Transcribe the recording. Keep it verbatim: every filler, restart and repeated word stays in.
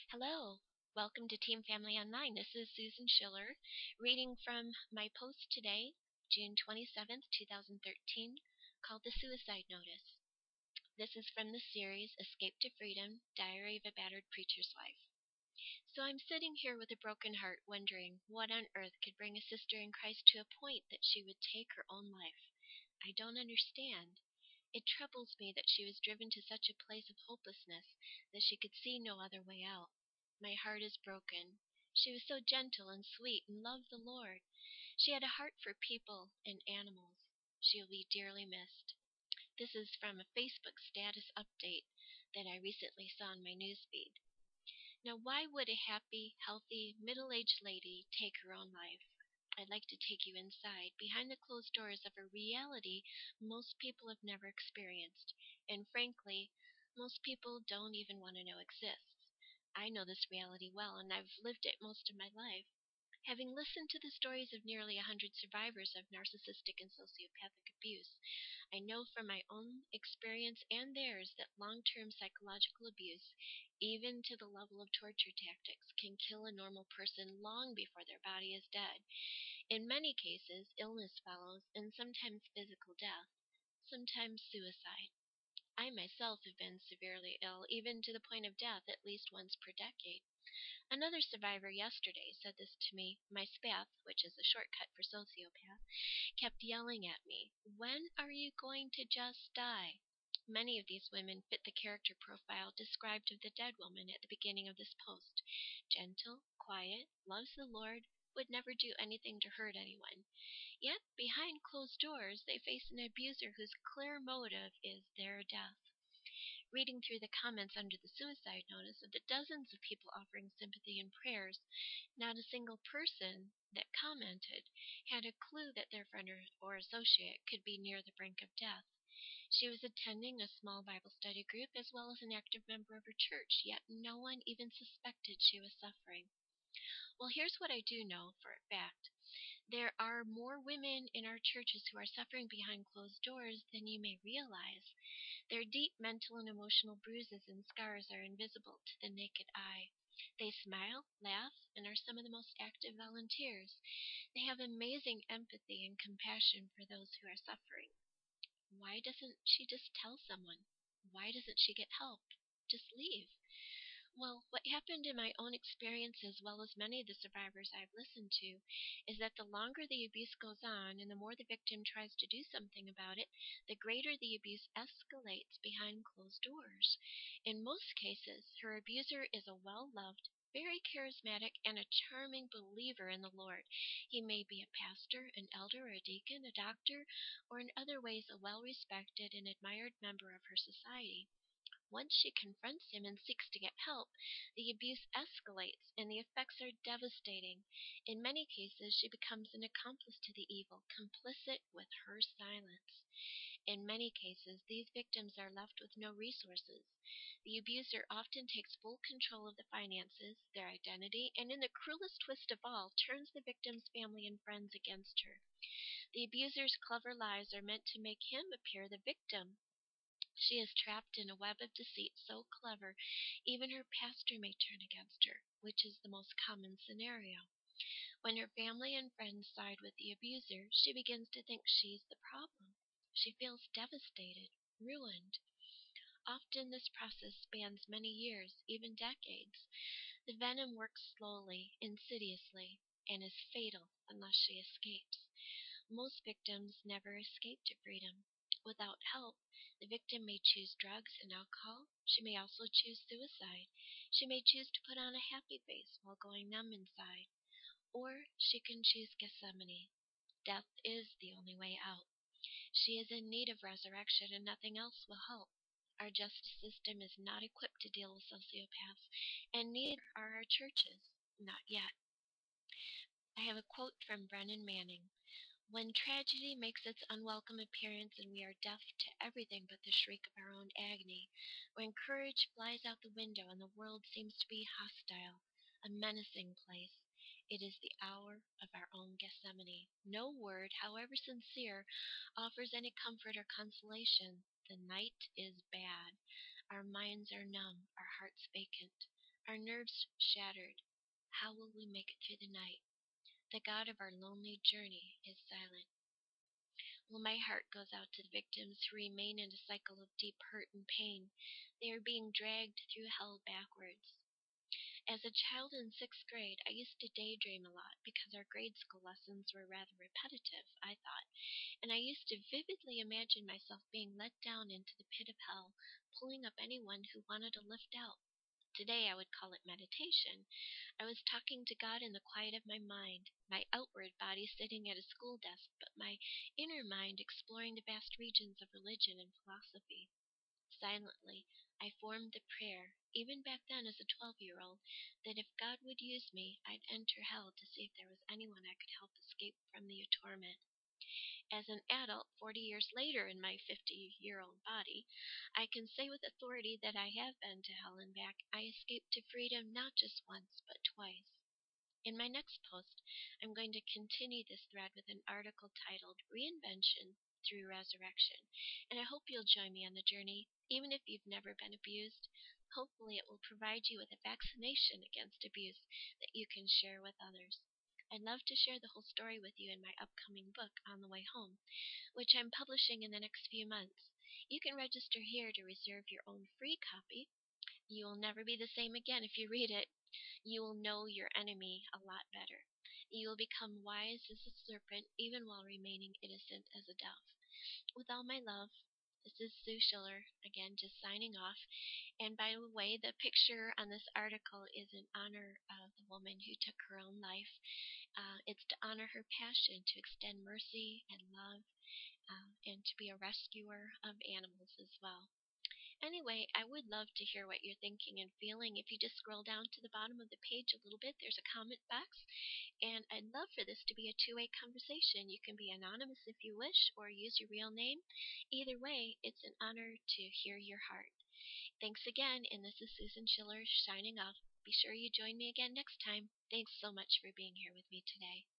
Hello, welcome to Team Family Online. This is Susan Schiller reading from my post today, June twenty-seventh, twenty thirteen, called The Suicide Notice. This is from the series Escape to Freedom, Diary of a Battered Preacher's Wife. So I'm sitting here with a broken heart wondering what on earth could bring a sister in Christ to a point that she would take her own life. I don't understand. It troubles me that she was driven to such a place of hopelessness that she could see no other way out. My heart is broken. She was so gentle and sweet and loved the Lord. She had a heart for people and animals. She will be dearly missed. This is from a Facebook status update that I recently saw in my newsfeed. Now, why would a happy, healthy, middle-aged lady take her own life? I'd like to take you inside, behind the closed doors of a reality most people have never experienced, and frankly, most people don't even want to know exists. I know this reality well, and I've lived it most of my life. Having listened to the stories of nearly a hundred survivors of narcissistic and sociopathic abuse, I know from my own experience and theirs that long-term psychological abuse, even to the level of torture tactics, can kill a normal person long before their body is dead. In many cases, illness follows, and sometimes physical death, sometimes suicide. I myself have been severely ill, even to the point of death, at least once per decade. Another survivor yesterday said this to me. My spath, which is a shortcut for sociopath, kept yelling at me, "When are you going to just die?" Many of these women fit the character profile described of the dead woman at the beginning of this post. Gentle, quiet, loves the Lord, would never do anything to hurt anyone. Yet, behind closed doors, they face an abuser whose clear motive is their death. Reading through the comments under the suicide notice of the dozens of people offering sympathy and prayers, not a single person that commented had a clue that their friend or, or associate could be near the brink of death. She was attending a small Bible study group as well as an active member of her church, yet no one even suspected she was suffering. Well, here's what I do know for a fact. There are more women in our churches who are suffering behind closed doors than you may realize. Their deep mental and emotional bruises and scars are invisible to the naked eye. They smile, laugh, and are some of the most active volunteers. They have amazing empathy and compassion for those who are suffering. Why doesn't she just tell someone? Why doesn't she get help? Just leave. Well, what happened in my own experience, as well as many of the survivors I've listened to, is that the longer the abuse goes on and the more the victim tries to do something about it, the greater the abuse escalates behind closed doors. In most cases, her abuser is a well-loved, very charismatic, and a charming believer in the Lord. He may be a pastor, an elder, a deacon, a doctor, or in other ways a well-respected and admired member of her society. Once she confronts him and seeks to get help, the abuse escalates and the effects are devastating. In many cases, she becomes an accomplice to the evil, complicit with her silence. In many cases, these victims are left with no resources. The abuser often takes full control of the finances, their identity, and in the cruelest twist of all, turns the victim's family and friends against her. The abuser's clever lies are meant to make him appear the victim. She is trapped in a web of deceit so clever, even her pastor may turn against her, which is the most common scenario. When her family and friends side with the abuser, she begins to think she's the problem. She feels devastated, ruined. Often this process spans many years, even decades. The venom works slowly, insidiously, and is fatal unless she escapes. Most victims never escape to freedom. Without help, the victim may choose drugs and alcohol. She may also choose suicide. She may choose to put on a happy face while going numb inside. Or she can choose Gethsemane. Death is the only way out. She is in need of resurrection and nothing else will help. Our justice system is not equipped to deal with sociopaths, and neither are our churches. Not yet. I have a quote from Brennan Manning. When tragedy makes its unwelcome appearance and we are deaf to everything but the shriek of our own agony, when courage flies out the window and the world seems to be hostile, a menacing place, it is the hour of our own Gethsemane. No word, however sincere, offers any comfort or consolation. The night is bad. Our minds are numb, our hearts vacant. our nerves shattered. How will we make it through the night? The God of our lonely journey is silent. Well, my heart goes out to the victims who remain in a cycle of deep hurt and pain. They are being dragged through hell backwards. As a child in sixth grade, I used to daydream a lot because our grade school lessons were rather repetitive, I thought, and I used to vividly imagine myself being let down into the pit of hell, pulling up anyone who wanted a lift out. Today I would call it meditation. I was talking to God in the quiet of my mind, my outward body sitting at a school desk, but my inner mind exploring the vast regions of religion and philosophy. Silently, I formed the prayer, even back then as a twelve-year-old, that if God would use me, I'd enter hell to see if there was anyone I could help escape from the torment. As an adult, forty years later in my fifty-year-old body, I can say with authority that I have been to hell and back. I escaped to freedom not just once, but twice. In my next post, I'm going to continue this thread with an article titled Reinvention Through Resurrection, and I hope you'll join me on the journey, even if you've never been abused. Hopefully it will provide you with a vaccination against abuse that you can share with others. I'd love to share the whole story with you in my upcoming book, On the Way Home, which I'm publishing in the next few months. You can register here to reserve your own free copy. You will never be the same again if you read it. You will know your enemy a lot better. You will become wise as a serpent, even while remaining innocent as a dove. With all my love, this is Sue Schiller, again, just signing off. And by the way, the picture on this article is in honor of the woman who took her own life. Uh, it's to honor her passion to extend mercy and love, uh, and to be a rescuer of animals as well. Anyway, I would love to hear what you're thinking and feeling. If you just scroll down to the bottom of the page a little bit, there's a comment box, and I'd love for this to be a two-way conversation. You can be anonymous if you wish, or use your real name. Either way, it's an honor to hear your heart. Thanks again, and this is Susan Schiller signing off. Be sure you join me again next time. Thanks so much for being here with me today.